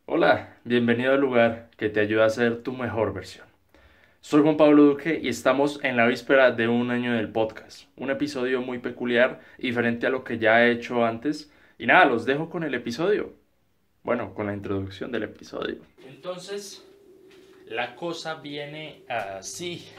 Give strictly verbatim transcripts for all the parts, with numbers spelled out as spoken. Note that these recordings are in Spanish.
Hola, bienvenido al lugar que te ayuda a ser tu mejor versión. Soy Juan Pablo Duque y estamos en la víspera de un año del podcast, un episodio muy peculiar y diferente a lo que ya he hecho antes. Y nada, los dejo con el episodio. Bueno, con la introducción del episodio. Entonces, la cosa viene así.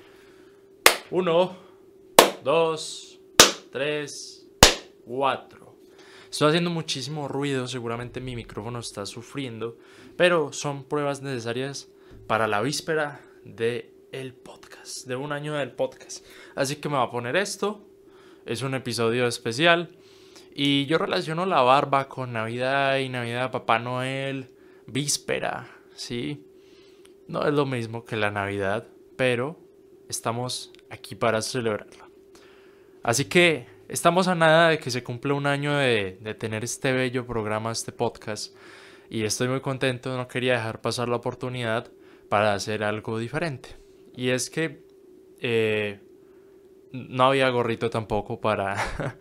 Uno, dos, tres, cuatro. Estoy haciendo muchísimo ruido, seguramente mi micrófono está sufriendo, pero son pruebas necesarias para la víspera de el podcast, de un año del podcast. Así que me voy a poner esto, es un episodio especial y yo relaciono la barba con Navidad y Navidad, Papá Noel, víspera, ¿sí? No es lo mismo que la Navidad, pero estamos aquí para celebrarla. Así que estamos a nada de que se cumpla un año de, de tener este bello programa, este podcast. Y estoy muy contento, no quería dejar pasar la oportunidad para hacer algo diferente. Y es que eh, no había gorrito tampoco para,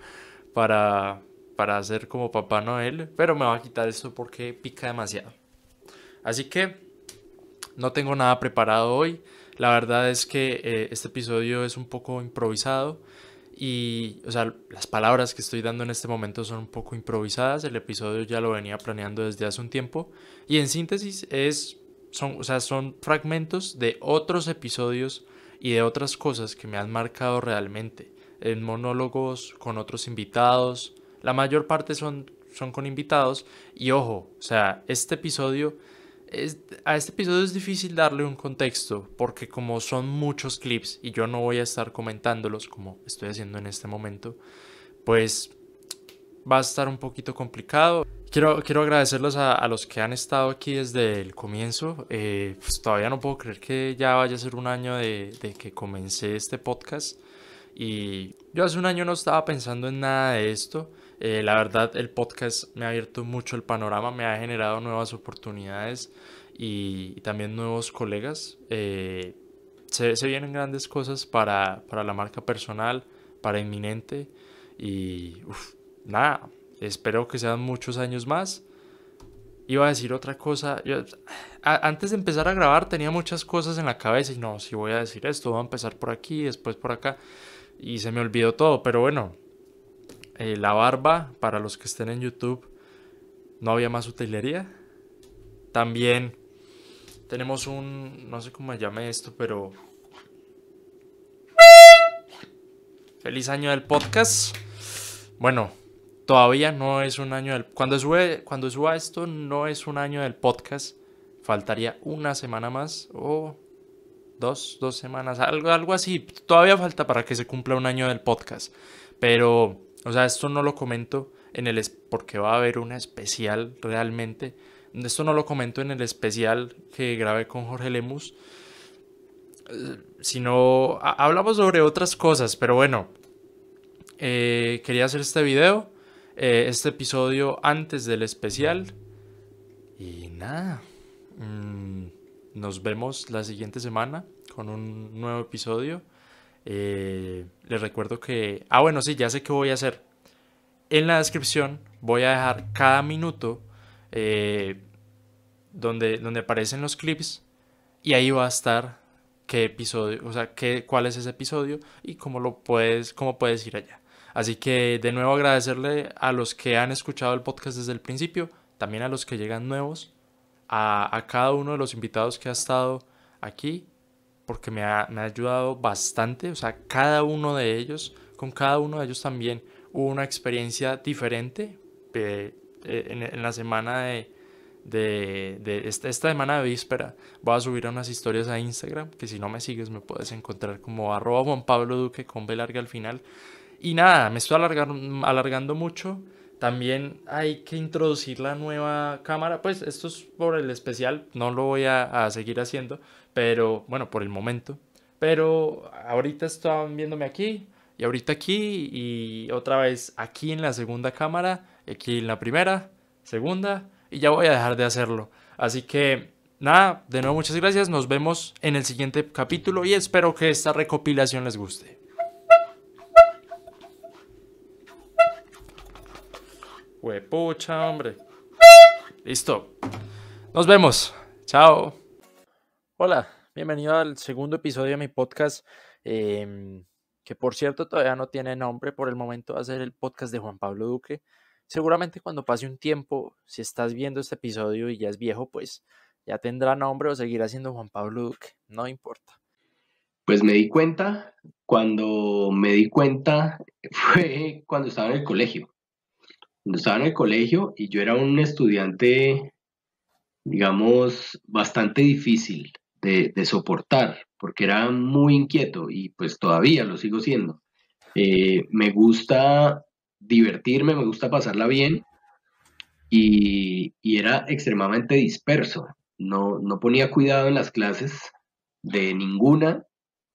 para, para hacer como Papá Noel. Pero me voy a quitar esto porque pica demasiado. Así que no tengo nada preparado hoy. La verdad es que eh, este episodio es un poco improvisado. Y, o sea, las palabras que estoy dando en este momento son un poco improvisadas. El episodio ya lo venía planeando desde hace un tiempo. Y en síntesis es, son, o sea, son fragmentos de otros episodios y de otras cosas que me han marcado realmente. En monólogos con otros invitados. La mayor parte son, son con invitados. Y ojo, o sea, este episodio es, a este episodio es difícil darle un contexto porque como son muchos clips y yo no voy a estar comentándolos como estoy haciendo en este momento, pues va a estar un poquito complicado. Quiero, quiero agradecerlos a, a los que han estado aquí desde el comienzo. Eh, pues todavía no puedo creer que ya vaya a ser un año de, de que comencé este podcast. Y yo hace un año no estaba pensando en nada de esto. Eh, la verdad, el podcast me ha abierto mucho el panorama, me ha generado nuevas oportunidades y, y también nuevos colegas. Eh, se, se vienen grandes cosas para, para la marca personal, para Inminente. Y uf, nada, espero que sean muchos años más. Iba a decir otra cosa. Yo, a, antes de empezar a grabar tenía muchas cosas en la cabeza y no, si voy a decir esto, voy a empezar por aquí, después por acá y se me olvidó todo, pero bueno, eh, la barba, para los que estén en YouTube, no había más utilería. También tenemos un, no sé cómo se llame esto, pero feliz año del podcast. Bueno, todavía no es un año del, cuando sube, cuando suba esto no es un año del podcast, faltaría una semana más o dos, dos semanas, algo, algo así. Todavía falta para que se cumpla un año del podcast. Pero, o sea, esto no lo comento en el... porque va a haber una especial realmente. Esto no lo comento en el especial que grabé con Jorge Lemus. Sino a- hablamos sobre otras cosas. Pero bueno, eh, quería hacer este video. Eh, este episodio antes del especial. Y nada. Mmm, nos vemos la siguiente semana con un nuevo episodio. Eh, les recuerdo que... Ah, bueno, sí, ya sé qué voy a hacer. En la descripción voy a dejar cada minuto eh, donde, donde aparecen los clips y ahí va a estar qué episodio, o sea, qué, cuál es ese episodio y cómo lo puedes, cómo puedes ir allá. Así que de nuevo agradecerle a los que han escuchado el podcast desde el principio, también a los que llegan nuevos, a, a cada uno de los invitados que ha estado aquí porque me ha, me ha ayudado bastante, o sea, cada uno de ellos, con cada uno de ellos también hubo una experiencia diferente. Eh, eh, en, en la semana de, de, de esta, esta semana de víspera voy a subir unas historias a Instagram, que si no me sigues me puedes encontrar como arroba Juan Pablo Duque con B larga al final. Y nada, me estoy alargando, alargando mucho. También hay que introducir la nueva cámara. Pues esto es por el especial, no lo voy a, a seguir haciendo, pero bueno, por el momento. Pero ahorita están viéndome aquí y ahorita aquí y otra vez aquí en la segunda cámara, aquí en la primera, segunda y ya voy a dejar de hacerlo. Así que nada, de nuevo muchas gracias, nos vemos en el siguiente capítulo y espero que esta recopilación les guste. Huepucha, hombre. Listo. Nos vemos. Chao. Hola, bienvenido al segundo episodio de mi podcast, eh, que por cierto todavía no tiene nombre. Por el momento va a ser el podcast de Juan Pablo Duque. Seguramente cuando pase un tiempo, si estás viendo este episodio y ya es viejo, pues ya tendrá nombre o seguirá siendo Juan Pablo Duque, no importa. Pues me di cuenta, cuando me di cuenta fue cuando estaba en el colegio. Cuando estaba en el colegio y yo era un estudiante, digamos, bastante difícil de, de soportar, porque era muy inquieto y pues todavía lo sigo siendo. Eh, me gusta divertirme, me gusta pasarla bien y, y era extremadamente disperso. No, no ponía cuidado en las clases de ninguna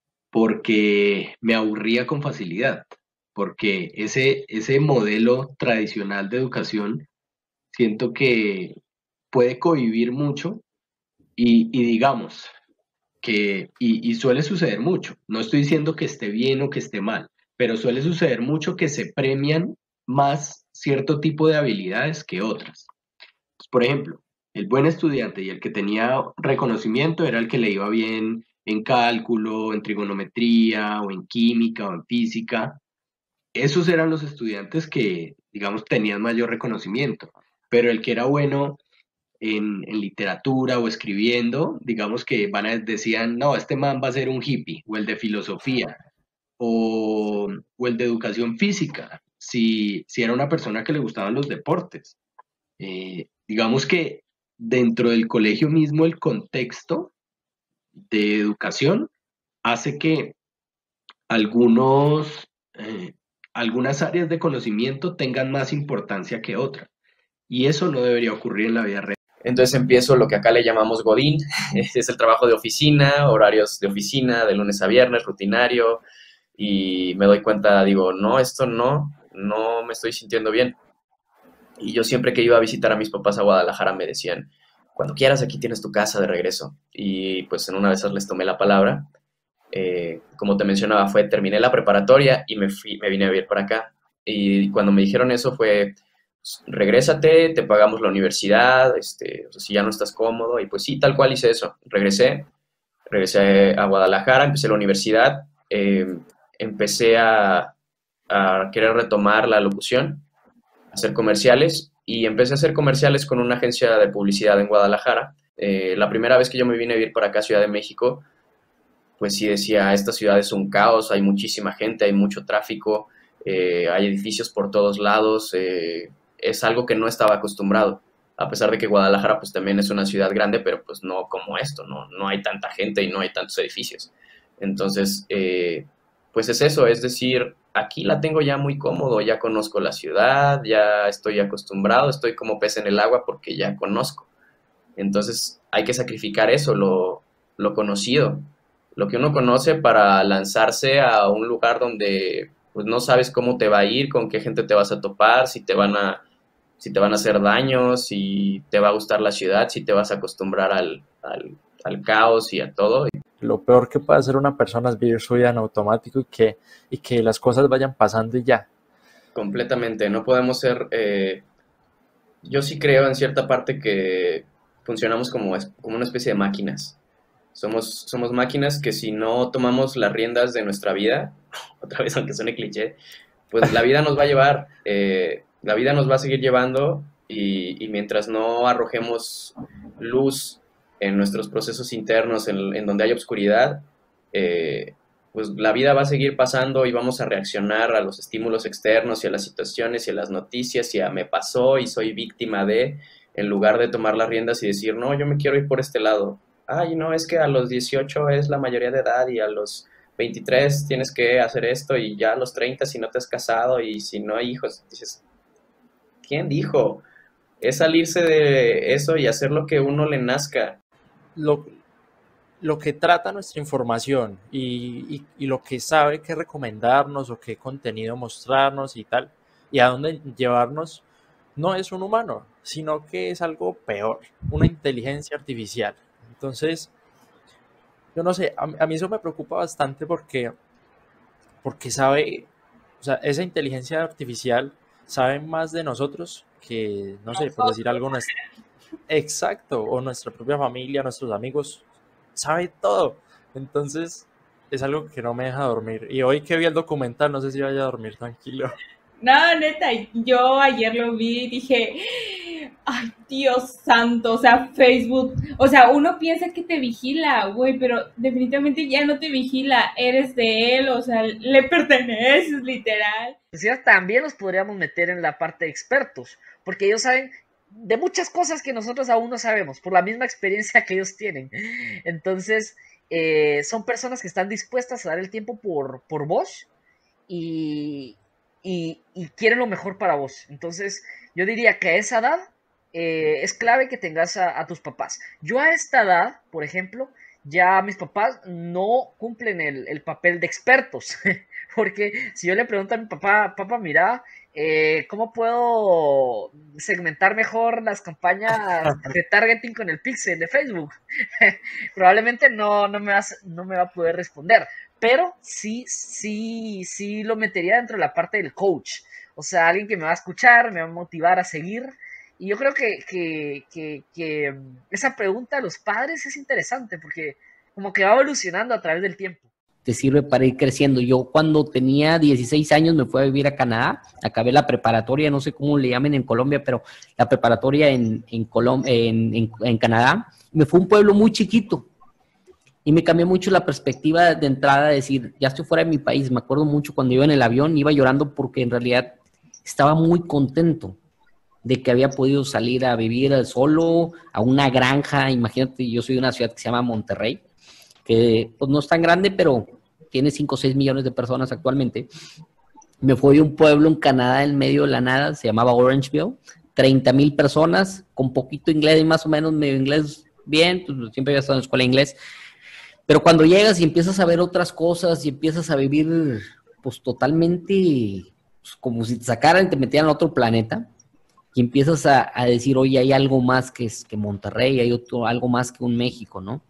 porque me aburría con facilidad, porque ese, ese modelo tradicional de educación siento que puede cohibir mucho y, y digamos que, y, y suele suceder mucho, no estoy diciendo que esté bien o que esté mal, pero suele suceder mucho que se premian más cierto tipo de habilidades que otras. Pues, por ejemplo, el buen estudiante y el que tenía reconocimiento era el que le iba bien en cálculo, en trigonometría, o en química, o en física. Esos eran los estudiantes que, digamos, tenían mayor reconocimiento. Pero el que era bueno en, en literatura o escribiendo, digamos que van a, decían, no, este man va a ser un hippie, o el de filosofía, o, o el de educación física, si, si era una persona que le gustaban los deportes. Eh, digamos que dentro del colegio mismo el contexto de educación hace que algunos, eh, algunas áreas de conocimiento tengan más importancia que otras. Y eso no debería ocurrir en la vida real. Entonces empiezo lo que acá le llamamos Godín, es el trabajo de oficina, horarios de oficina, de lunes a viernes, rutinario, y me doy cuenta, digo, no, esto no, no me estoy sintiendo bien. Y yo siempre que iba a visitar a mis papás a Guadalajara me decían, cuando quieras aquí tienes tu casa de regreso. Y pues en una de esas les tomé la palabra. Eh, como te mencionaba, fue, terminé la preparatoria y me, fui, me vine a vivir para acá. Y cuando me dijeron eso fue, regrésate, te pagamos la universidad, este, o sea, si ya no estás cómodo. Y pues sí, tal cual hice eso. Regresé, regresé a Guadalajara, empecé la universidad, eh, empecé a, a querer retomar la locución, hacer comerciales y empecé a hacer comerciales con una agencia de publicidad en Guadalajara. Eh, la primera vez que yo me vine a vivir para acá, Ciudad de México, pues sí decía, esta ciudad es un caos, hay muchísima gente, hay mucho tráfico, eh, hay edificios por todos lados, eh, es algo que no estaba acostumbrado, a pesar de que Guadalajara pues también es una ciudad grande, pero pues no como esto, no, no hay tanta gente y no hay tantos edificios. Entonces, eh, pues es eso, es decir, aquí la tengo ya muy cómodo, ya conozco la ciudad, ya estoy acostumbrado, estoy como pez en el agua porque ya conozco. Entonces hay que sacrificar eso, lo, lo conocido, lo que uno conoce para lanzarse a un lugar donde pues no sabes cómo te va a ir, con qué gente te vas a topar, si te van a, si te van a hacer daño, si te va a gustar la ciudad, si te vas a acostumbrar al, al, al caos y a todo. Lo peor que puede hacer una persona es vivir su vida en automático y que, y que las cosas vayan pasando y ya. Completamente, no podemos ser... Eh, yo sí creo en cierta parte que funcionamos como, como una especie de máquinas. Somos, somos máquinas que si no tomamos las riendas de nuestra vida, otra vez aunque suene cliché, pues la vida nos va a llevar, eh, la vida nos va a seguir llevando y, y mientras no arrojemos luz en nuestros procesos internos, en, en donde hay oscuridad, eh, pues la vida va a seguir pasando y vamos a reaccionar a los estímulos externos y a las situaciones y a las noticias y a me pasó y soy víctima de, en lugar de tomar las riendas y decir, no, yo me quiero ir por este lado. Ay, no, es que a los dieciocho es la mayoría de edad y a los veintitrés tienes que hacer esto y ya a los treinta si no te has casado y si no hay hijos, dices, ¿quién dijo? Es salirse de eso y hacer lo que uno le nazca. Lo, lo que trata nuestra información y, y, y lo que sabe qué recomendarnos o qué contenido mostrarnos y tal, y a dónde llevarnos, no es un humano, sino que es algo peor, una inteligencia artificial. Entonces, yo no sé, a, a mí eso me preocupa bastante porque, porque sabe, o sea, esa inteligencia artificial sabe más de nosotros que, no sé, por decir algo, nues- Exacto, o nuestra propia familia, nuestros amigos, sabe todo. Entonces, es algo que no me deja dormir. Y hoy que vi el documental, no sé si vaya a dormir tranquilo. No, neta, yo ayer lo vi y dije, ay, Dios santo, o sea, Facebook, o sea, uno piensa que te vigila, güey, pero definitivamente ya no te vigila, eres de él, o sea, le perteneces, literal. Pues ya también nos podríamos meter en la parte de expertos, porque ellos saben de muchas cosas que nosotros aún no sabemos, por la misma experiencia que ellos tienen. Entonces, eh, son personas que están dispuestas a dar el tiempo por, por vos y... Y, y quieren lo mejor para vos. Entonces, yo diría que a esa edad eh, es clave que tengas a, a tus papás. Yo a esta edad, por ejemplo, ya mis papás no cumplen el, el papel de expertos. Porque si yo le pregunto a mi papá, papá, mira, eh, ¿cómo puedo segmentar mejor las campañas de targeting con el pixel de Facebook? Probablemente no, no, me va, no me va a poder responder. Pero sí, sí, sí lo metería dentro de la parte del coach. O sea, alguien que me va a escuchar, me va a motivar a seguir. Y yo creo que, que, que, que esa pregunta a los padres es interesante porque como que va evolucionando a través del tiempo. Te sirve para ir creciendo. Yo cuando tenía dieciséis años me fui a vivir a Canadá, acabé la preparatoria, no sé cómo le llamen en Colombia, pero la preparatoria en, en, Colom en, en, en Canadá. Me fue a un pueblo muy chiquito. Y me cambió mucho la perspectiva de entrada, de decir, ya estoy fuera de mi país. Me acuerdo mucho cuando iba en el avión, iba llorando porque en realidad estaba muy contento de que había podido salir a vivir solo, a una granja. Imagínate, yo soy de una ciudad que se llama Monterrey, que pues, no es tan grande, pero tiene cinco o seis millones de personas actualmente. Me fui a un pueblo en Canadá, en medio de la nada, se llamaba Orangeville, treinta mil personas, con poquito inglés y más o menos medio inglés bien, pues, siempre había estado en escuela de inglés. Pero cuando llegas y empiezas a ver otras cosas y empiezas a vivir pues totalmente pues, como si te sacaran y te metieran a otro planeta y empiezas a, a decir, oye, hay algo más que, es, que Monterrey, hay otro, algo más que un México, ¿no?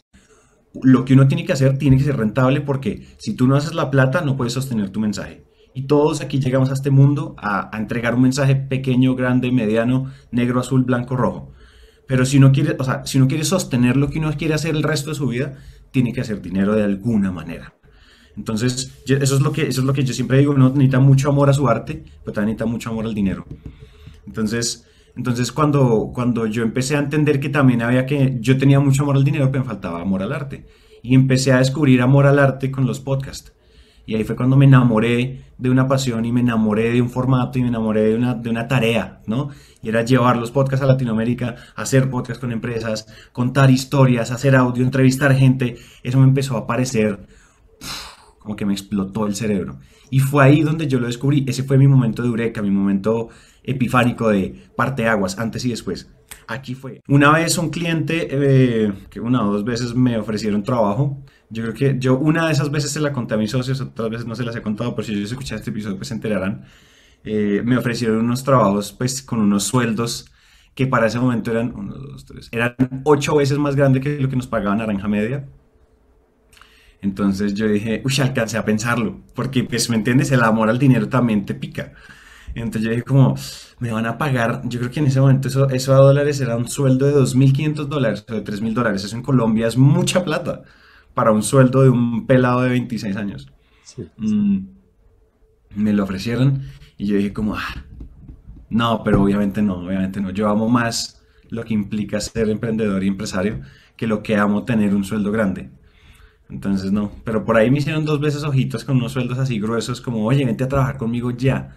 Lo que uno tiene que hacer tiene que ser rentable porque si tú no haces la plata no puedes sostener tu mensaje. Y todos aquí llegamos a este mundo a, a entregar un mensaje pequeño, grande, mediano, negro, azul, blanco, rojo. Pero si uno quiere, o sea, si uno quiere sostener lo que uno quiere hacer el resto de su vida, tiene que hacer dinero de alguna manera. Entonces, eso es lo que, eso es lo que yo siempre digo, uno necesita mucho amor a su arte, pero también necesita mucho amor al dinero. Entonces, entonces cuando, cuando yo empecé a entender que también había que, yo tenía mucho amor al dinero, pero me faltaba amor al arte. Y empecé a descubrir amor al arte con los podcasts. Y ahí fue cuando me enamoré de una pasión y me enamoré de un formato y me enamoré de una, de una tarea, ¿no? Y era llevar los podcasts a Latinoamérica, hacer podcasts con empresas, contar historias, hacer audio, entrevistar gente. Eso me empezó a parecer como que me explotó el cerebro. Y fue ahí donde yo lo descubrí. Ese fue mi momento de eureka, mi momento epifánico de parteaguas, antes y después. Aquí fue. Una vez un cliente, eh, que una o dos veces me ofrecieron trabajo. Yo creo que yo una de esas veces se la conté a mis socios, otras veces no se las he contado, pero si ellos escuchan este episodio pues se enterarán. Eh, me ofrecieron unos trabajos pues con unos sueldos que para ese momento eran, uno, dos, tres, eran ocho veces más grandes que lo que nos pagaba Naranja Media. Entonces yo dije, uy, alcancé a pensarlo, porque pues me entiendes, el amor al dinero también te pica. Entonces yo dije como, me van a pagar, yo creo que en ese momento eso, eso a dólares era un sueldo de dos mil quinientos dólares o de tres mil dólares, eso en Colombia es mucha plata para un sueldo de un pelado de veintiséis años. Sí, sí. Mm, me lo ofrecieron y yo dije como, ah, no, pero obviamente no, obviamente no. Yo amo más lo que implica ser emprendedor y empresario que lo que amo tener un sueldo grande. Entonces no, pero por ahí me hicieron dos veces ojitos con unos sueldos así gruesos como, oye, vente a trabajar conmigo ya.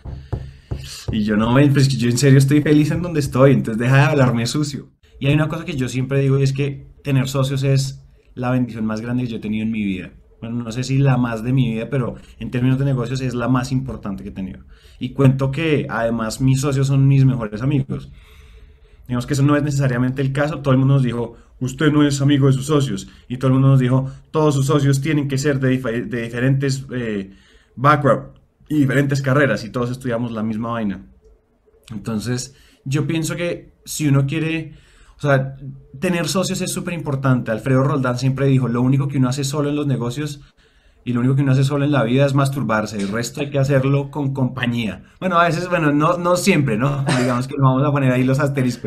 Y yo no, pues yo en serio estoy feliz en donde estoy, entonces deja de hablarme sucio. Y hay una cosa que yo siempre digo y es que tener socios es la bendición más grande que yo he tenido en mi vida. Bueno, no sé si la más de mi vida, pero en términos de negocios es la más importante que he tenido. Y cuento que además mis socios son mis mejores amigos. Digamos que eso no es necesariamente el caso. Todo el mundo nos dijo, usted no es amigo de sus socios. Y todo el mundo nos dijo, todos sus socios tienen que ser de, dif de diferentes eh, background y diferentes carreras. Y todos estudiamos la misma vaina. Entonces, yo pienso que si uno quiere... O sea, tener socios es súper importante. Alfredo Roldán siempre dijo, lo único que uno hace solo en los negocios y lo único que uno hace solo en la vida es masturbarse. El resto hay que hacerlo con compañía. Bueno, a veces, bueno, no, no siempre, ¿no? Digamos que no vamos a poner ahí los asteriscos.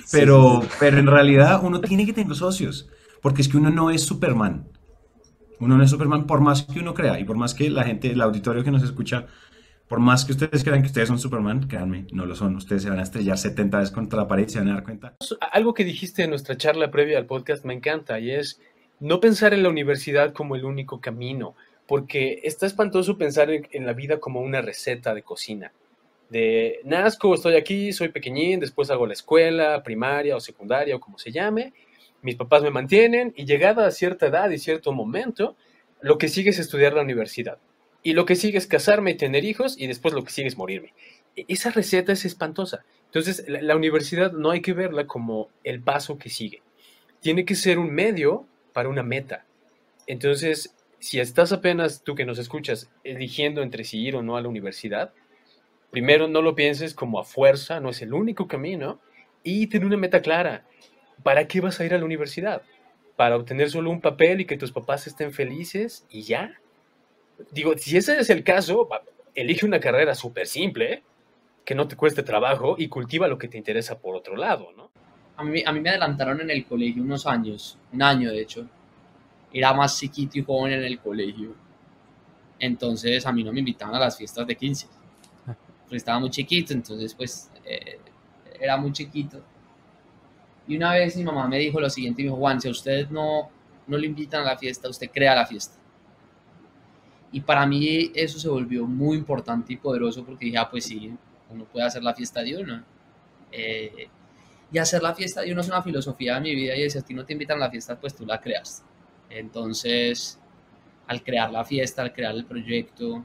Pero, sí, sí. pero en realidad uno tiene que tener socios, porque es que uno no es Superman. Uno no es Superman por más que uno crea y por más que la gente, el auditorio que nos escucha, por más que ustedes crean que ustedes son Superman, créanme, no lo son. Ustedes se van a estrellar setenta veces contra la pared y se van a dar cuenta. Algo que dijiste en nuestra charla previa al podcast me encanta y es no pensar en la universidad como el único camino, porque está espantoso pensar en, en la vida como una receta de cocina. De nazco, estoy aquí, soy pequeñín, después hago la escuela, primaria o secundaria o como se llame, mis papás me mantienen y llegada a cierta edad y cierto momento, lo que sigue es estudiar la universidad. Y lo que sigue es casarme y tener hijos y después lo que sigue es morirme. Esa receta es espantosa. Entonces, la, la universidad no hay que verla como el paso que sigue. Tiene que ser un medio para una meta. Entonces, si estás apenas, tú que nos escuchas, eligiendo entre si ir o no a la universidad, primero no lo pienses como a fuerza, no es el único camino, y ten una meta clara. ¿Para qué vas a ir a la universidad? ¿Para obtener solo un papel y que tus papás estén felices y ya? Digo, si ese es el caso, elige una carrera súper simple, que no te cueste trabajo y cultiva lo que te interesa por otro lado, ¿no? A mí, a mí me adelantaron en el colegio unos años, un año de hecho. Era más chiquito y joven en el colegio. Entonces a mí no me invitaban a las fiestas de quince. Pues estaba muy chiquito, entonces pues eh, era muy chiquito. Y una vez mi mamá me dijo lo siguiente, me dijo, Juan, si a usted no, no le invitan a la fiesta, usted crea la fiesta. Y para mí eso se volvió muy importante y poderoso porque dije, ah, pues sí, uno puede hacer la fiesta de uno. Eh, y hacer la fiesta de uno es una filosofía de mi vida y si a ti no te invitan a la fiesta, pues tú la creas. Entonces, al crear la fiesta, al crear el proyecto,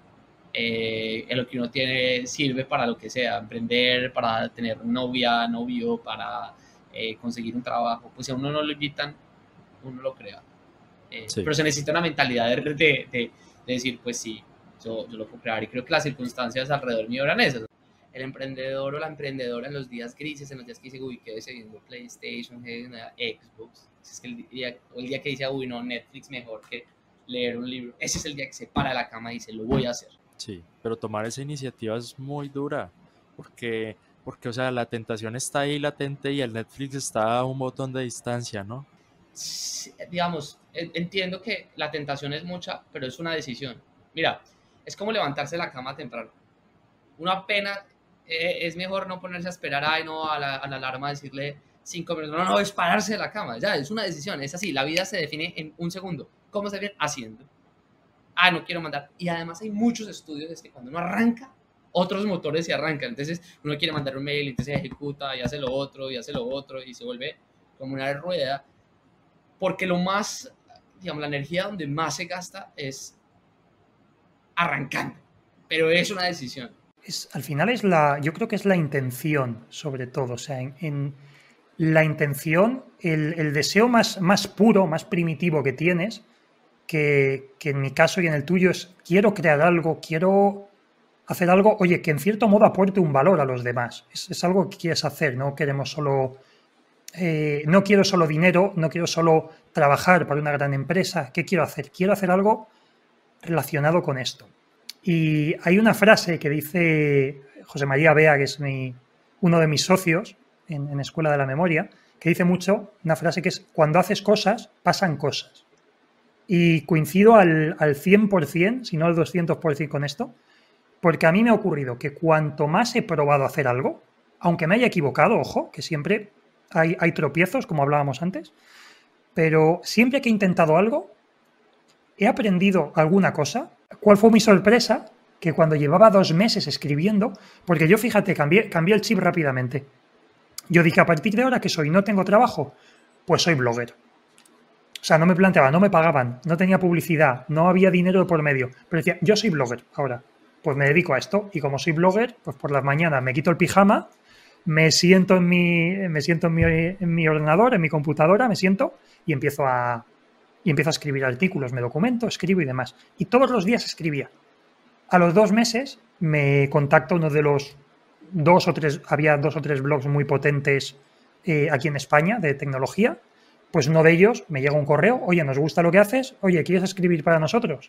eh, en lo que uno tiene sirve para lo que sea, emprender, para tener novia, novio, para eh, conseguir un trabajo. Pues si a uno no lo invitan, uno lo crea. Eh, sí. Pero se necesita una mentalidad de, de, de, de decir, pues sí, yo, yo lo puedo crear. Y creo que las circunstancias alrededor mío eran esas. El emprendedor o la emprendedora en los días grises, en los días que dice, uy, quédese viendo PlayStation, Xbox. Es que el día, el día que dice, uy, no, Netflix mejor que leer un libro. Ese es el día que se para de la cama y dice, lo voy a hacer. Sí, pero tomar esa iniciativa es muy dura, porque, porque, o sea, la tentación está ahí latente y el Netflix está a un botón de distancia, ¿no? Sí, digamos, entiendo que la tentación es mucha, pero es una decisión. Mira, es como levantarse de la cama temprano. Una apenas, eh, es mejor no ponerse a esperar, ay, no, a la, a la alarma decirle cinco minutos. No, no, es pararse de la cama, ya, es una decisión, es así, la vida se define en un segundo. ¿Cómo se viene? Haciendo. Ah, no quiero mandar. Y además hay muchos estudios es que cuando uno arranca, otros motores se arrancan. Entonces uno quiere mandar un mail, entonces ejecuta y hace lo otro y hace lo otro y se vuelve como una rueda. Porque lo más, digamos, la energía donde más se gasta es arrancando. Pero es una decisión. Es, al final es la, yo creo que es la intención, sobre todo. O sea, en, en la intención, el, el deseo más, más puro, más primitivo que tienes, Que, que en mi caso y en el tuyo es quiero crear algo, quiero hacer algo, oye, que en cierto modo aporte un valor a los demás. Es, es algo que quieres hacer, no queremos solo, eh, no quiero solo dinero, no quiero solo trabajar para una gran empresa. ¿Qué quiero hacer? Quiero hacer algo relacionado con esto. Y hay una frase que dice José María Bea, que es mi, uno de mis socios en, en Escuela de la Memoria, que dice mucho, una frase que es cuando haces cosas, pasan cosas. Y coincido al, al cien por ciento, si no al doscientos por ciento con esto, porque a mí me ha ocurrido que cuanto más he probado a hacer algo, aunque me haya equivocado, ojo, que siempre hay, hay tropiezos, como hablábamos antes, pero siempre que he intentado algo, he aprendido alguna cosa. ¿Cuál fue mi sorpresa? Que cuando llevaba dos meses escribiendo, porque yo, fíjate, cambié, cambié el chip rápidamente. Yo dije, a partir de ahora que soy, no tengo trabajo, pues soy blogger. O sea, no me planteaba, no me pagaban, no tenía publicidad, no había dinero por medio. Pero decía, yo soy blogger ahora. Pues me dedico a esto. Y como soy blogger, pues por las mañanas me quito el pijama, me siento en mi, me siento en mi, en mi ordenador, en mi computadora, me siento y empiezo a, y empiezo a escribir artículos, me documento, escribo y demás. Y todos los días escribía. A los dos meses me contacta uno de los dos o tres, había dos o tres blogs muy potentes eh, aquí en España de tecnología. Pues uno de ellos me llega un correo, oye, nos gusta lo que haces, oye, ¿quieres escribir para nosotros?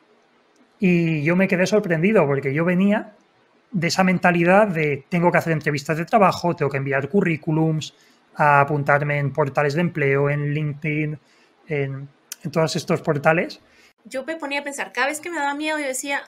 Y yo me quedé sorprendido porque yo venía de esa mentalidad de tengo que hacer entrevistas de trabajo, tengo que enviar currículums, a apuntarme en portales de empleo, en LinkedIn, en, en todos estos portales. Yo me ponía a pensar, cada vez que me daba miedo, yo decía,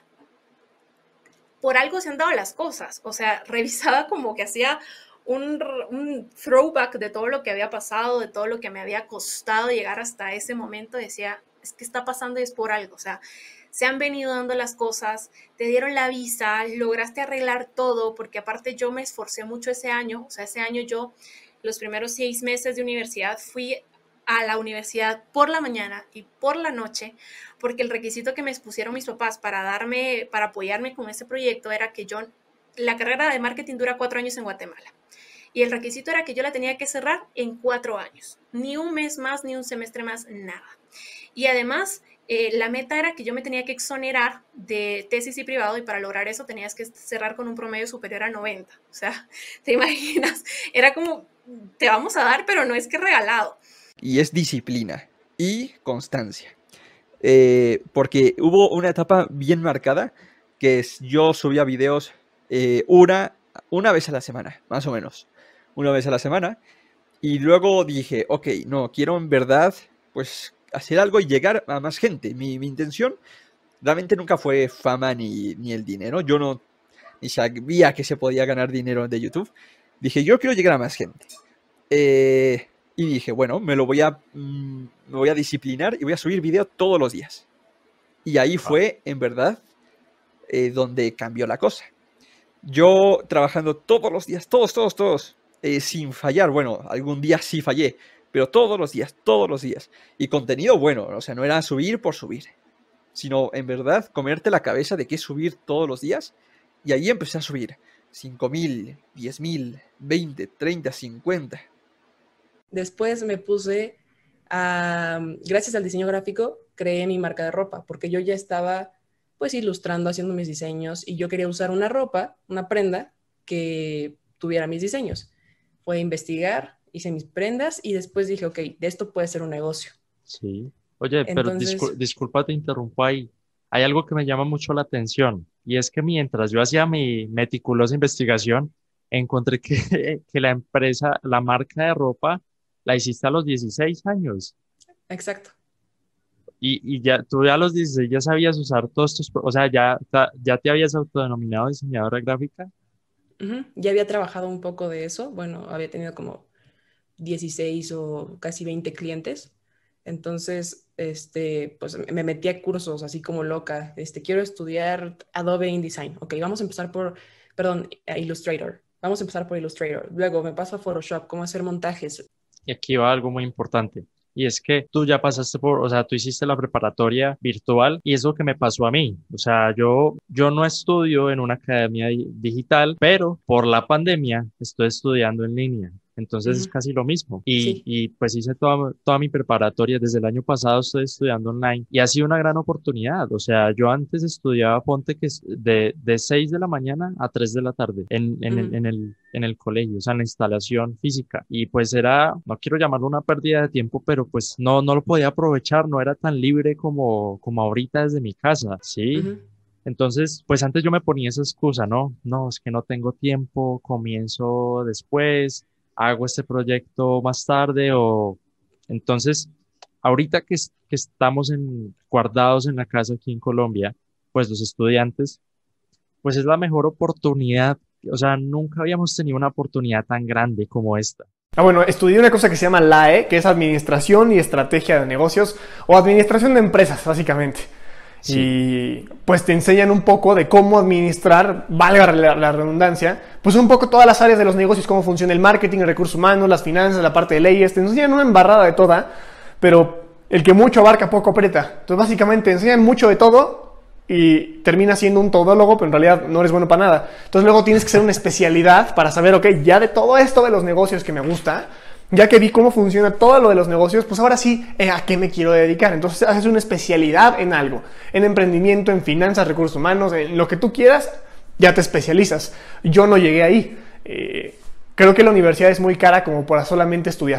por algo se han dado las cosas. O sea, revisaba como que hacía un, un throwback de todo lo que había pasado, de todo lo que me había costado llegar hasta ese momento. Decía, es que está pasando y es por algo. O sea, se han venido dando las cosas, te dieron la visa, lograste arreglar todo, porque aparte yo me esforcé mucho ese año. O sea, ese año yo, los primeros seis meses de universidad, fui a la universidad por la mañana y por la noche, porque el requisito que me expusieron mis papás para darme, para apoyarme con ese proyecto era que yo, la carrera de marketing dura cuatro años en Guatemala, y el requisito era que yo la tenía que cerrar en cuatro años, ni un mes más, ni un semestre más, nada. Y además, eh, la meta era que yo me tenía que exonerar de tesis y privado, y para lograr eso tenías que cerrar con un promedio superior a noventa. O sea, te imaginas, era como, te vamos a dar, pero no es que regalado. Y es disciplina y constancia. Eh, porque hubo una etapa bien marcada que es, yo subía videos eh, una, una vez a la semana, más o menos. Una vez a la semana. Y luego dije, ok, no, quiero en verdad pues hacer algo y llegar a más gente. Mi, mi intención realmente nunca fue fama ni, ni el dinero. Yo no ni sabía que se podía ganar dinero de YouTube. Dije, yo quiero llegar a más gente. Eh... Y dije, bueno, me lo voy a, mmm, me voy a disciplinar y voy a subir video todos los días. Y ahí fue, en verdad, eh, donde cambió la cosa. Yo trabajando todos los días, todos, todos, todos, eh, sin fallar. Bueno, algún día sí fallé, pero todos los días, todos los días. Y contenido bueno, o sea, no era subir por subir, sino en verdad comerte la cabeza de qué subir todos los días. Y ahí empecé a subir cinco mil, diez mil, veinte, treinta, cincuenta. Después me puse a, gracias al diseño gráfico, creé mi marca de ropa, porque yo ya estaba pues ilustrando, haciendo mis diseños, y yo quería usar una ropa, una prenda que tuviera mis diseños. Fue a investigar, hice mis prendas y después dije, ok, de esto puede ser un negocio. Sí. Oye, pero Entonces, discul- disculpa, te interrumpo ahí. Hay algo que me llama mucho la atención, y es que mientras yo hacía mi meticulosa investigación, encontré que, que la empresa, la marca de ropa, la hiciste a los dieciséis años. Exacto. Y, y ya, tú ya a los dieciséis ya sabías usar todos estos, pro- o sea, ya, ta- ya te habías autodenominado diseñadora gráfica. Ujú. Ya había trabajado un poco de eso. Bueno, había tenido como dieciséis o casi veinte clientes. Entonces, este, pues me metí a cursos así como loca. Este, quiero estudiar Adobe InDesign. Ok, vamos a empezar por, perdón, a Illustrator. Vamos a empezar por Illustrator. Luego me paso a Photoshop, cómo hacer montajes. Y aquí va algo muy importante. Y es que tú ya pasaste por, o sea, tú hiciste la preparatoria virtual y es lo que me pasó a mí. O sea, yo, yo no estudio en una academia di- digital, pero por la pandemia estoy estudiando en línea. Entonces es Ujú. casi lo mismo. Y, Sí. y pues hice toda, toda mi preparatoria. Desde el año pasado estoy estudiando online y ha sido una gran oportunidad. O sea, yo antes estudiaba, ponte que es de, de seis de la mañana a tres de la tarde en, en, el, Ujú. en, el, en el colegio, o sea, en la instalación física. Y pues era, no quiero llamarlo una pérdida de tiempo, pero pues no, no lo podía aprovechar, no era tan libre como, como ahorita desde mi casa, ¿sí? Ujú. Entonces, pues antes yo me ponía esa excusa, ¿no? No, es que no tengo tiempo, comienzo después, hago este proyecto más tarde o... Entonces, ahorita que, es- que estamos en, guardados en la casa aquí en Colombia, pues los estudiantes, pues es la mejor oportunidad. O sea, nunca habíamos tenido una oportunidad tan grande como esta. Ah, bueno, estudié una cosa que se llama L A E, que es Administración y Estrategia de Negocios, o Administración de Empresas, básicamente. Sí. Y pues te enseñan un poco de cómo administrar, valga la, la redundancia, pues un poco todas las áreas de los negocios, cómo funciona el marketing, el recursos humanos, las finanzas, la parte de leyes. Te enseñan una embarrada de toda, pero el que mucho abarca poco aprieta. Entonces básicamente te enseñan mucho de todo y terminas siendo un todólogo, pero en realidad no eres bueno para nada. Entonces luego tienes que hacer una especialidad para saber, ok, ya de todo esto de los negocios que me gusta, ya que vi cómo funciona todo lo de los negocios, pues ahora sí, eh, ¿a qué me quiero dedicar? Entonces haces una especialidad en algo, en emprendimiento, en finanzas, recursos humanos, en lo que tú quieras, ya te especializas. Yo no llegué ahí. Eh, creo que la universidad es muy cara como para solamente estudiar.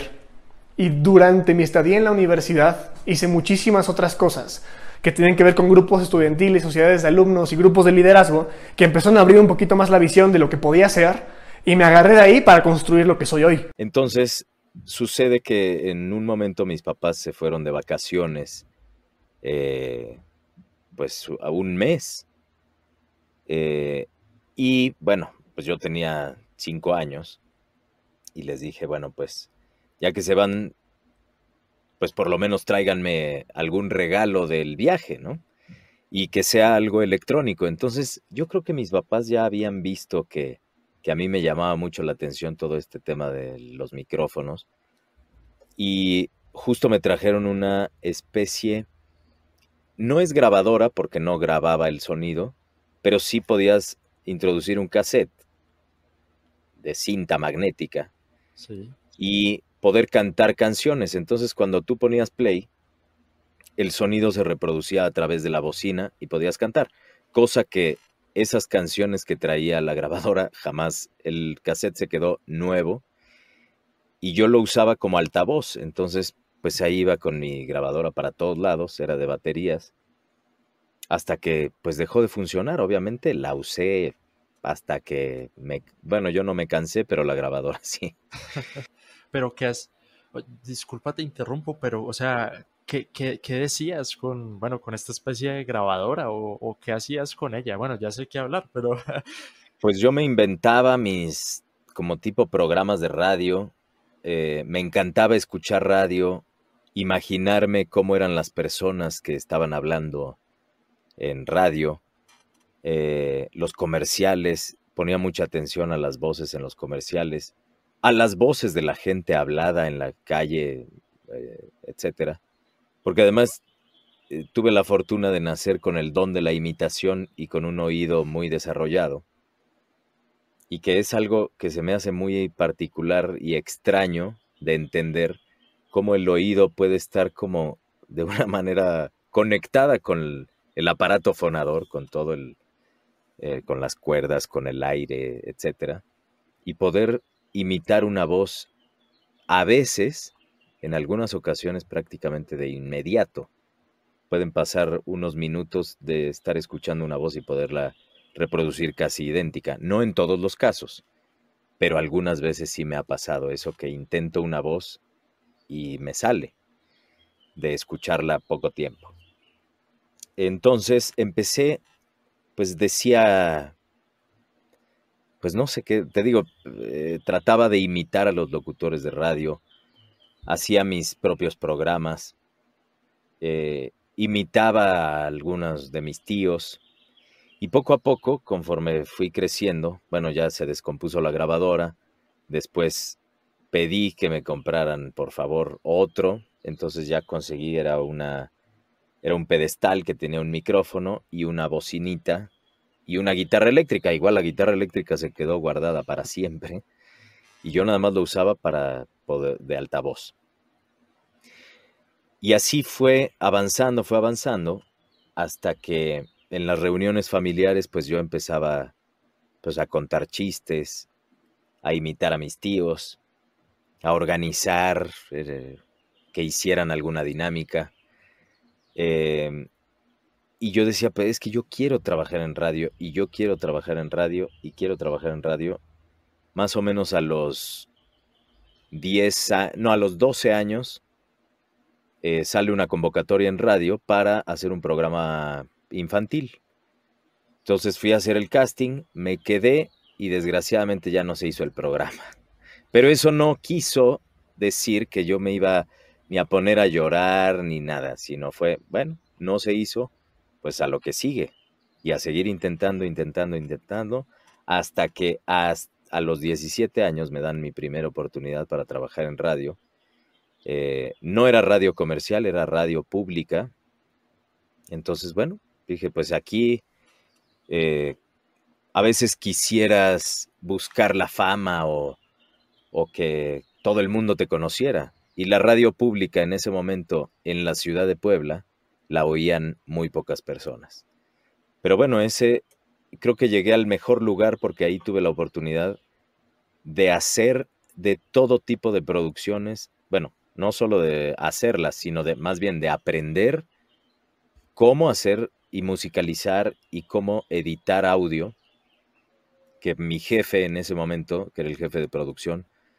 Y durante mi estadía en la universidad hice muchísimas otras cosas que tienen que ver con grupos estudiantiles, sociedades de alumnos y grupos de liderazgo, que empezaron a abrir un poquito más la visión de lo que podía hacer, y me agarré de ahí para construir lo que soy hoy. Entonces, sucede que en un momento mis papás se fueron de vacaciones, eh, pues a un mes. eh, y bueno, pues yo tenía cinco años y les dije, bueno, pues ya que se van, pues por lo menos tráiganme algún regalo del viaje, ¿no? Y que sea algo electrónico. Entonces, yo creo que mis papás ya habían visto que, que a mí me llamaba mucho la atención todo este tema de los micrófonos. Y justo me trajeron una especie, no es grabadora porque no grababa el sonido, pero sí podías introducir un cassette de cinta magnética Sí. y poder cantar canciones. Entonces, cuando tú ponías play, el sonido se reproducía a través de la bocina y podías cantar, cosa que esas canciones que traía la grabadora jamás, el cassette se quedó nuevo y yo lo usaba como altavoz. Entonces, pues ahí iba con mi grabadora para todos lados, era de baterías, hasta que pues dejó de funcionar. Obviamente la usé hasta que me, bueno, yo no me cansé, pero la grabadora sí. Pero qué has, o- disculpa te interrumpo, pero o sea, ¿qué, qué, qué decías con, bueno, con esta especie de grabadora o, o qué hacías con ella? Bueno, ya sé qué hablar, pero Pues yo me inventaba mis como tipo programas de radio, eh, me encantaba escuchar radio, imaginarme cómo eran las personas que estaban hablando en radio, eh, los comerciales, ponía mucha atención a las voces en los comerciales, a las voces de la gente hablada en la calle, eh, etcétera. Porque además eh, tuve la fortuna de nacer con el don de la imitación y con un oído muy desarrollado, y que es algo que se me hace muy particular y extraño de entender cómo el oído puede estar como de una manera conectada con el, el aparato fonador, con todo el, eh, con las cuerdas, con el aire, etcétera, y poder imitar una voz a veces, en algunas ocasiones prácticamente de inmediato. Pueden pasar unos minutos de estar escuchando una voz y poderla reproducir casi idéntica. No en todos los casos, pero algunas veces sí me ha pasado eso, que intento una voz y me sale de escucharla poco tiempo. Entonces empecé, pues decía, pues no sé qué, te digo, eh, trataba de imitar a los locutores de radio, hacía mis propios programas, eh, imitaba a algunos de mis tíos. Y poco a poco, conforme fui creciendo, bueno, ya se descompuso la grabadora, después pedí que me compraran, por favor, otro, entonces ya conseguí, era una, era un pedestal que tenía un micrófono y una bocinita y una guitarra eléctrica. Igual la guitarra eléctrica se quedó guardada para siempre y yo nada más lo usaba para poder, de altavoz. Y así fue avanzando, fue avanzando, hasta que en las reuniones familiares, pues yo empezaba pues a contar chistes, a imitar a mis tíos, a organizar, eh, que hicieran alguna dinámica. Eh, y yo decía, pues es que yo quiero trabajar en radio, y yo quiero trabajar en radio, y quiero trabajar en radio. Más o menos a los diez, a- no, a los doce años, eh, sale una convocatoria en radio para hacer un programa infantil. Entonces fui a hacer el casting, me quedé y desgraciadamente ya no se hizo el programa. Pero eso no quiso decir que yo me iba ni a poner a llorar ni nada, sino fue, bueno, no se hizo, pues a lo que sigue. Y a seguir intentando, intentando, intentando, hasta que hasta a los diecisiete años me dan mi primera oportunidad para trabajar en radio. Eh, no era radio comercial, era radio pública. Entonces, bueno, dije, pues aquí eh, a veces quisieras buscar la fama o, o que todo el mundo te conociera. Y la radio pública en ese momento en la ciudad de Puebla la oían muy pocas personas. Pero bueno, ese creo que llegué al mejor lugar porque ahí tuve la oportunidad de hacer de todo tipo de producciones, bueno, no solo de hacerlas, sino de más bien de aprender cómo hacer y musicalizar y cómo editar audio, que mi jefe en ese momento, que era el jefe de producción,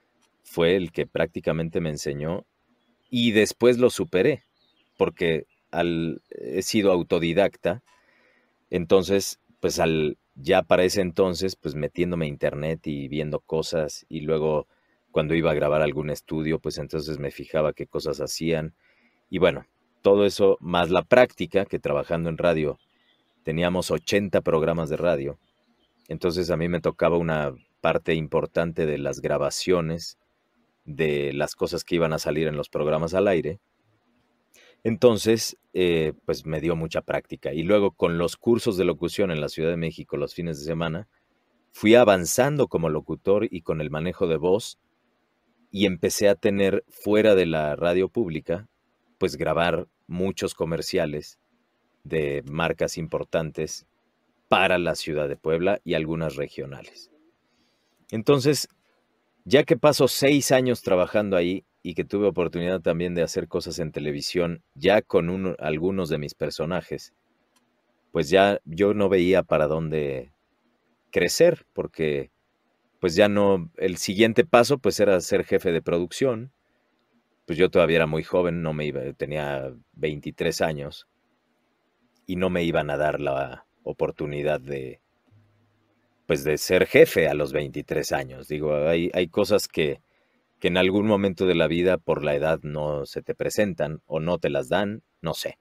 fue el que prácticamente me enseñó y después lo superé, porque al, he sido autodidacta, entonces, pues al, ya para ese entonces, pues metiéndome a internet y viendo cosas, y luego cuando iba a grabar algún estudio, pues entonces me fijaba qué cosas hacían, y bueno, todo eso más la práctica, que trabajando en radio teníamos ochenta programas de radio, entonces a mí me tocaba una parte importante de las grabaciones, de las cosas que iban a salir en los programas al aire. Entonces, eh, pues me dio mucha práctica. Y luego con los cursos de locución en la Ciudad de México los fines de semana, fui avanzando como locutor y con el manejo de voz, y empecé a tener fuera de la radio pública, pues grabar muchos comerciales de marcas importantes para la ciudad de Puebla y algunas regionales. Entonces, ya que paso seis años trabajando ahí y que tuve oportunidad también de hacer cosas en televisión, ya con uno, algunos de mis personajes, pues ya yo no veía para dónde crecer, porque pues ya no, el siguiente paso pues era ser jefe de producción. Pues yo todavía era muy joven, no me iba, tenía veintitrés años y no me iban a dar la oportunidad de, pues de ser jefe a los veintitrés años. Digo, hay, hay cosas que, que en algún momento de la vida por la edad no se te presentan o no te las dan, no sé.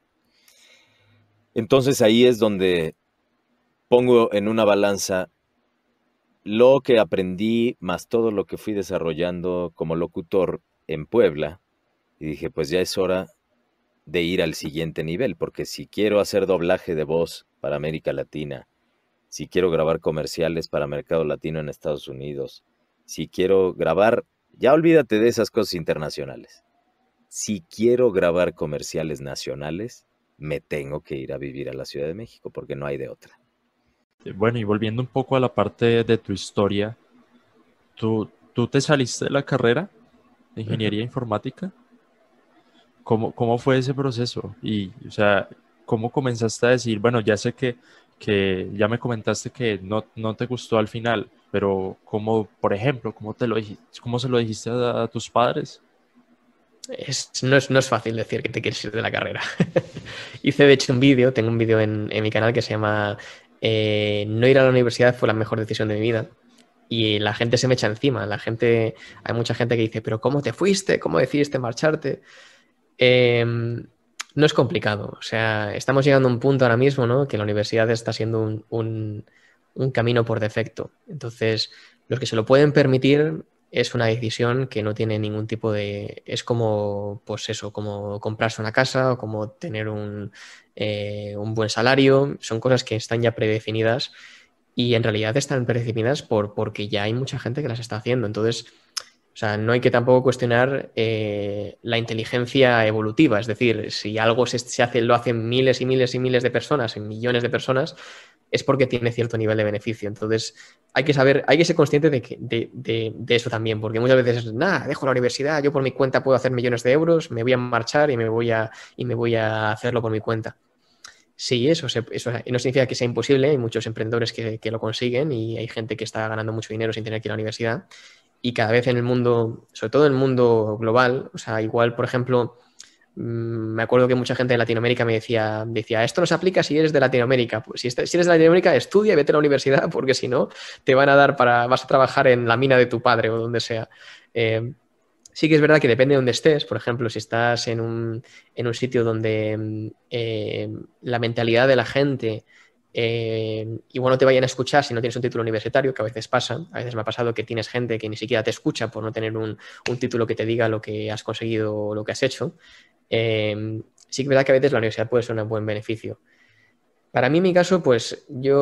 Entonces ahí es donde pongo en una balanza lo que aprendí más todo lo que fui desarrollando como locutor en Puebla, y dije, pues ya es hora de ir al siguiente nivel, porque si quiero hacer doblaje de voz para América Latina, si quiero grabar comerciales para Mercado Latino en Estados Unidos, si quiero grabar, ya olvídate de esas cosas internacionales. Si quiero grabar comerciales nacionales, me tengo que ir a vivir a la Ciudad de México, porque no hay de otra. Bueno, y volviendo un poco a la parte de tu historia, ¿tú, tú te saliste de la carrera de ingeniería Uh-huh. informática? ¿Cómo, cómo fue ese proceso? Y, o sea, ¿cómo comenzaste a decir, bueno, ya sé que, que ya me comentaste que no, no te gustó al final, pero cómo, por ejemplo, cómo te lo dijiste, cómo se lo dijiste a, a tus padres? Es, no, es, no es fácil decir que te quieres ir de la carrera. Hice de hecho un vídeo, tengo un vídeo en, en mi canal que se llama eh, No ir a la universidad fue la mejor decisión de mi vida. Y la gente se me echa encima, la gente, hay mucha gente que dice, pero ¿cómo te fuiste? ¿Cómo decidiste marcharte? Eh, no es complicado, o sea, estamos llegando a un punto ahora mismo, ¿no? Que la universidad está siendo un, un, un camino por defecto. Entonces, los que se lo pueden permitir es una decisión que no tiene ningún tipo de... Es como, pues eso, como comprarse una casa o como tener un, eh, un buen salario. Son cosas que están ya predefinidas y en realidad están predefinidas por, porque ya hay mucha gente que las está haciendo. Entonces, o sea, no hay que tampoco cuestionar eh, la inteligencia evolutiva. Es decir, si algo se, se hace, lo hacen miles y miles y miles de personas, en millones de personas, es porque tiene cierto nivel de beneficio. Entonces, hay que saber, hay que ser consciente de, que, de, de, de eso también, porque muchas veces, nada, dejo la universidad, yo por mi cuenta puedo hacer millones de euros, me voy a marchar y me voy a, y me voy a hacerlo por mi cuenta. Sí, eso, se, eso no significa que sea imposible, hay muchos emprendedores que, que lo consiguen y hay gente que está ganando mucho dinero sin tener que ir a la universidad. Y cada vez en el mundo, sobre todo en el mundo global, o sea, igual, por ejemplo, me acuerdo que mucha gente de Latinoamérica me decía, decía, esto no se aplica si eres de Latinoamérica. Pues si, si eres de Latinoamérica, estudia y vete a la universidad, porque si no, te van a dar para, vas a trabajar en la mina de tu padre o donde sea. Eh, sí que es verdad que depende de donde estés. Por ejemplo, si estás en un, en un sitio donde eh, la mentalidad de la gente eh, igual no te vayan a escuchar si no tienes un título universitario, que a veces pasa. A veces me ha pasado que tienes gente que ni siquiera te escucha por no tener un, un título que te diga lo que has conseguido o lo que has hecho. Eh, sí que es verdad que a veces la universidad puede ser un buen beneficio. Para mí, en mi caso, pues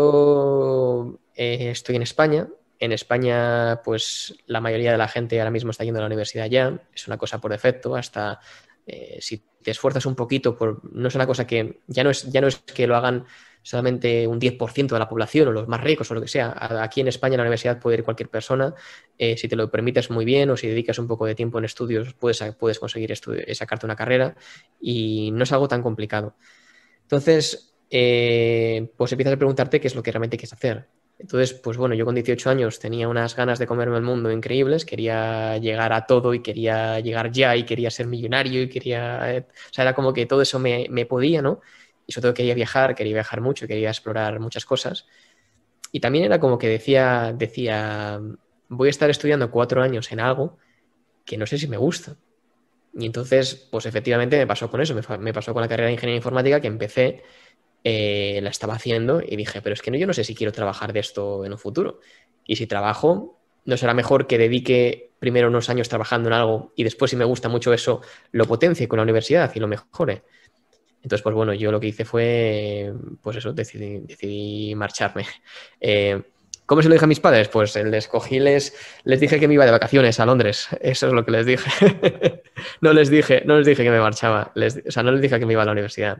yo eh, estoy en España. En España, pues la mayoría de la gente ahora mismo está yendo a la universidad ya. Es una cosa por defecto. Hasta eh, si te esfuerzas un poquito, por, no es una cosa que ya no es, ya no es que lo hagan solamente un diez por ciento de la población o los más ricos o lo que sea. Aquí en España a la universidad puede ir cualquier persona. Eh, si te lo permites muy bien o si dedicas un poco de tiempo en estudios, puedes, puedes conseguir estu- sacarte una carrera y no es algo tan complicado. Entonces, eh, pues empiezas a preguntarte qué es lo que realmente quieres hacer. Entonces, pues bueno, yo con dieciocho años tenía unas ganas de comerme el mundo increíbles, quería llegar a todo y quería llegar ya y quería ser millonario y quería... eh, o sea, era como que todo eso me, me podía, ¿no? Y sobre todo quería viajar, quería viajar mucho, quería explorar muchas cosas. Y también era como que decía, decía, voy a estar estudiando cuatro años en algo que no sé si me gusta. Y entonces, pues efectivamente me pasó con eso, me, fa- me pasó con la carrera de Ingeniería Informática que empecé, eh, la estaba haciendo y dije, pero es que no, yo no sé si quiero trabajar de esto en un futuro. Y si trabajo, ¿no será mejor que dedique primero unos años trabajando en algo y después, si me gusta mucho eso, lo potencie con la universidad y lo mejore? Entonces, pues bueno, yo lo que hice fue, pues eso, decidí, decidí marcharme. Eh, ¿Cómo se lo dije a mis padres? Pues les cogí, les, les dije que me iba de vacaciones a Londres. Eso es lo que les dije. No les dije, no les dije que me marchaba. Les- o sea, no les dije que me iba a la universidad.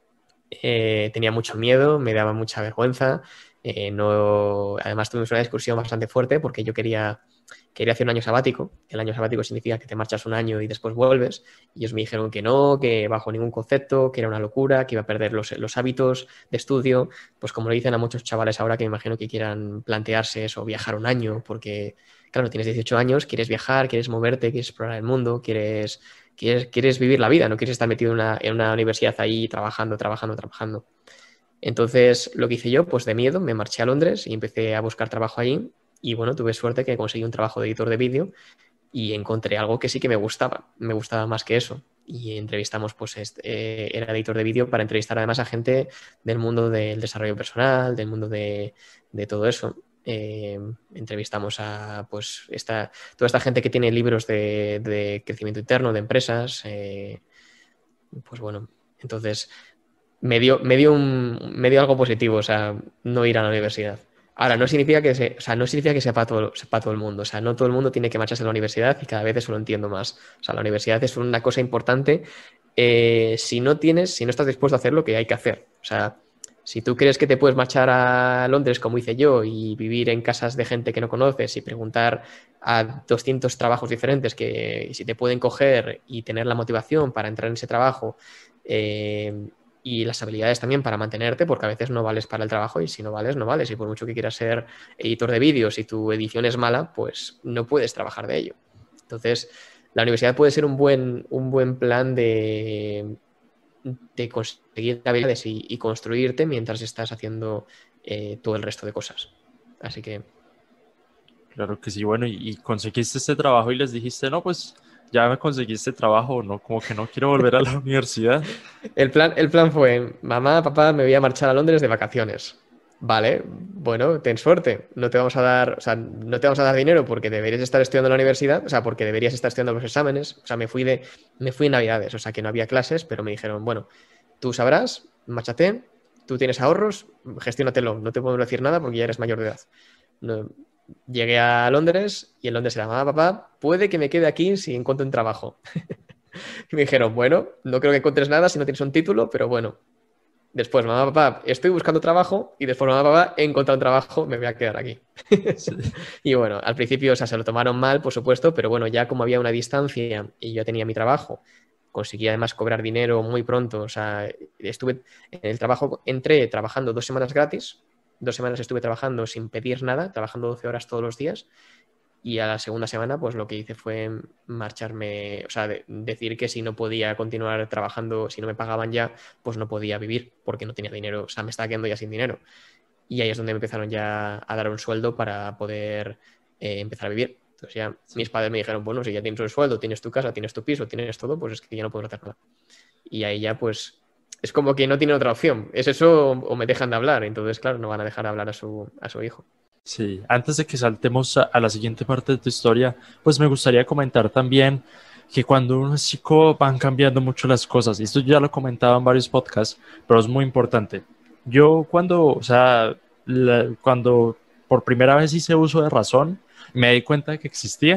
Eh, tenía mucho miedo, me daba mucha vergüenza. eh, no, además tuvimos una discusión bastante fuerte porque yo quería, quería hacer un año sabático. El año sabático significa que te marchas un año y después vuelves. Y ellos me dijeron que no, que bajo ningún concepto, que era una locura, que iba a perder los, los hábitos de estudio. Pues como le dicen a muchos chavales ahora que me imagino que quieran plantearse eso, viajar un año, porque claro, tienes dieciocho años, quieres viajar, quieres moverte, quieres explorar el mundo, quieres, quieres, quieres vivir la vida, no quieres estar metido en una, en una universidad ahí trabajando, trabajando, trabajando. Entonces, lo que hice yo, pues de miedo, me marché a Londres y empecé a buscar trabajo allí. Y bueno, tuve suerte que conseguí un trabajo de editor de vídeo y encontré algo que sí que me gustaba, me gustaba más que eso. Y entrevistamos, pues este, eh, era editor de vídeo para entrevistar además a gente del mundo del desarrollo personal, del mundo de, de todo eso. Eh, entrevistamos a pues esta, toda esta gente que tiene libros de, de crecimiento interno de empresas. eh, pues bueno, entonces me dio, me dio un, me dio algo positivo, o sea, no ir a la universidad. Ahora, no significa que sea, o sea, no significa que sea para todo, para todo el mundo. O sea, no todo el mundo tiene que marcharse a la universidad y cada vez eso lo entiendo más. O sea, la universidad es una cosa importante. eh, si no tienes, si no estás dispuesto a hacer lo que hay que hacer. O sea, si tú crees que te puedes marchar a Londres como hice yo y vivir en casas de gente que no conoces y preguntar a doscientos trabajos diferentes que si te pueden coger y tener la motivación para entrar en ese trabajo, eh, y las habilidades también para mantenerte, porque a veces no vales para el trabajo y si no vales, no vales. Y por mucho que quieras ser editor de vídeos y tu edición es mala, pues no puedes trabajar de ello. Entonces, la universidad puede ser un buen, un buen plan de, de conseguir habilidades y, y construirte mientras estás haciendo eh, todo el resto de cosas. Así que... Claro que sí, bueno, y, y conseguiste este trabajo y les dijiste, no, pues ya me conseguí este trabajo, no, como que no quiero volver a la universidad. El plan, el plan fue, mamá, papá, me voy a marchar a Londres de vacaciones. Vale, bueno, ten suerte. No te vamos a dar, o sea, no te vamos a dar dinero porque deberías estar estudiando en la universidad, o sea, porque deberías estar estudiando los exámenes. O sea, me fui de, me fui en Navidades, o sea, que no había clases, pero me dijeron, bueno, tú sabrás, márchate, tú tienes ahorros, gestiónatelo, no te puedo decir nada porque ya eres mayor de edad. No, llegué a Londres y en Londres era, mamá, papá, puede que me quede aquí si encuentro un trabajo. Y me dijeron, bueno, no creo que encuentres nada si no tienes un título, pero bueno. Después, mamá, papá, estoy buscando trabajo y después, mamá, papá, he encontrado un trabajo, me voy a quedar aquí. Sí. Y bueno, al principio, o sea, se lo tomaron mal, por supuesto, pero bueno, ya como había una distancia y yo tenía mi trabajo, conseguí además cobrar dinero muy pronto, o sea, estuve en el trabajo, entré trabajando dos semanas gratis, dos semanas estuve trabajando sin pedir nada, trabajando doce horas todos los días. Y a la segunda semana, pues lo que hice fue marcharme, o sea, de, decir que si no podía continuar trabajando, si no me pagaban ya, pues no podía vivir porque no tenía dinero, o sea, me estaba quedando ya sin dinero. Y ahí es donde me empezaron ya a dar un sueldo para poder eh, empezar a vivir. Entonces ya mis padres me dijeron, bueno, si ya tienes un sueldo, tienes tu casa, tienes tu piso, tienes todo, pues es que ya no puedo hacer nada. Y ahí ya, pues, es como que no tienen otra opción. Es eso o me dejan de hablar. Entonces, claro, no van a dejar hablar a su, a su hijo. Sí, antes de que saltemos a, a la siguiente parte de tu historia, pues me gustaría comentar también que cuando uno es chico van cambiando mucho las cosas. Y esto ya lo he comentado en varios podcasts, pero es muy importante. Yo cuando, o sea, la, cuando por primera vez hice uso de razón, me di cuenta de que existía.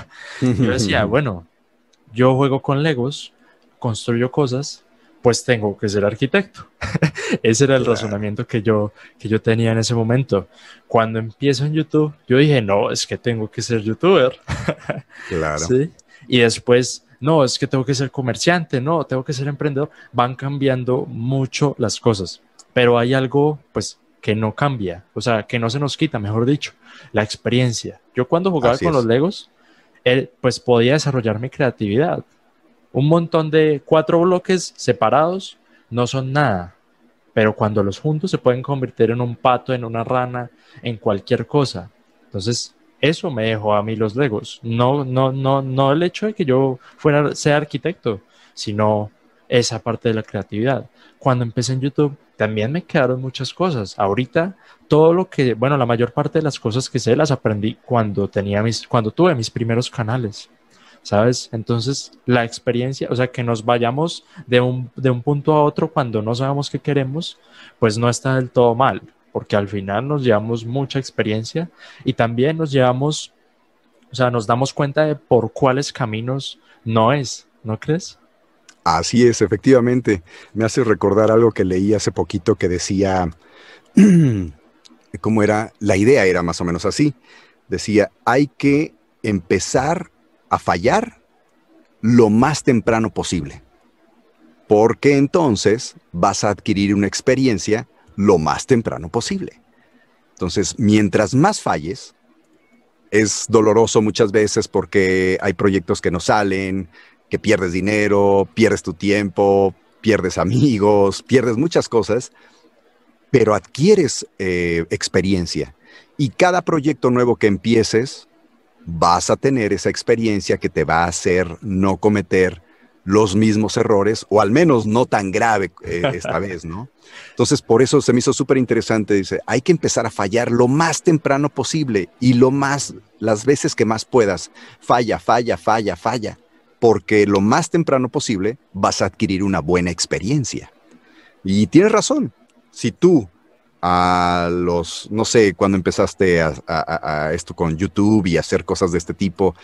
Yo decía, bueno, yo juego con Legos, construyo cosas, pues tengo que ser arquitecto. Ese era el claro. razonamiento que yo, que yo tenía en ese momento. Cuando empiezo en YouTube, yo dije, no, es que tengo que ser youtuber. Claro. ¿Sí? Y después, no, es que tengo que ser comerciante, no, tengo que ser emprendedor. Van cambiando mucho las cosas. Pero hay algo, pues, que no cambia, o sea, que no se nos quita, mejor dicho, la experiencia. Yo cuando jugaba Así con es. los Legos, eh, pues podía desarrollar mi creatividad. Un montón de cuatro bloques separados no son nada, pero cuando los juntos se pueden convertir en un pato, en una rana, en cualquier cosa. Entonces, eso me dejó a mí los Legos. No, no, no, no el hecho de que yo fuera, sea arquitecto, sino esa parte de la creatividad. Cuando empecé en YouTube, también me quedaron muchas cosas. Ahorita, todo lo que, bueno, la mayor parte de las cosas que sé las aprendí cuando tenía mis, cuando tuve mis primeros canales, ¿sabes? Entonces, la experiencia, o sea, que nos vayamos de un, de un punto a otro cuando no sabemos qué queremos, pues no está del todo mal, porque al final nos llevamos mucha experiencia y también nos llevamos, o sea, nos damos cuenta de por cuáles caminos no es, ¿no crees? Así es, efectivamente. Me hace recordar algo que leí hace poquito que decía, ¿cómo era? La idea era más o menos así. Decía, hay que empezar a fallar lo más temprano posible, porque entonces vas a adquirir una experiencia lo más temprano posible. Entonces, mientras más falles, es doloroso muchas veces porque hay proyectos que no salen, que pierdes dinero, pierdes tu tiempo, pierdes amigos, pierdes muchas cosas, pero adquieres eh, experiencia. Y cada proyecto nuevo que empieces, vas a tener esa experiencia que te va a hacer no cometer los mismos errores, o al menos no tan grave eh, esta vez, ¿no? Entonces, por eso se me hizo súper interesante. Dice, hay que empezar a fallar lo más temprano posible y lo más, las veces que más puedas. Falla, falla, falla, falla. Porque lo más temprano posible vas a adquirir una buena experiencia. Y tienes razón. Si tú a los, no sé, cuando empezaste a, a, a esto con YouTube y hacer cosas de este tipo,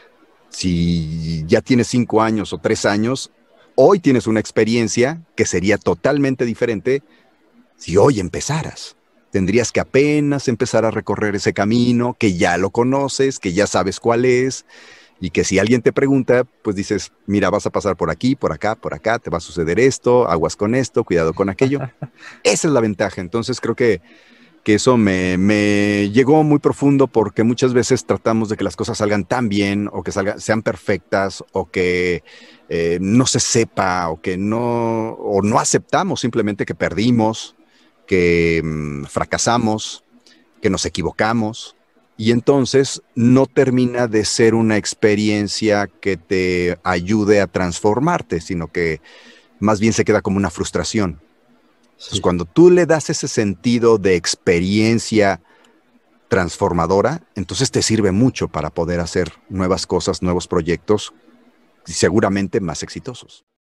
si ya tienes cinco años o tres años, hoy tienes una experiencia que sería totalmente diferente si hoy empezaras. Tendrías que apenas empezar a recorrer ese camino, que ya lo conoces, que ya sabes cuál es, y que si alguien te pregunta, pues dices, mira, vas a pasar por aquí, por acá, por acá, te va a suceder esto, aguas con esto, cuidado con aquello. Esa es la ventaja. Entonces creo que, que eso me, me llegó muy profundo, porque muchas veces tratamos de que las cosas salgan tan bien, o que salgan, sean perfectas, o que eh, no se sepa, o que no, o no aceptamos simplemente que perdimos, que mmm, fracasamos, que nos equivocamos. Y entonces no termina de ser una experiencia que te ayude a transformarte, sino que más bien se queda como una frustración. Entonces, cuando tú le das ese sentido de experiencia transformadora, entonces te sirve mucho para poder hacer nuevas cosas, nuevos proyectos, y seguramente más exitosos.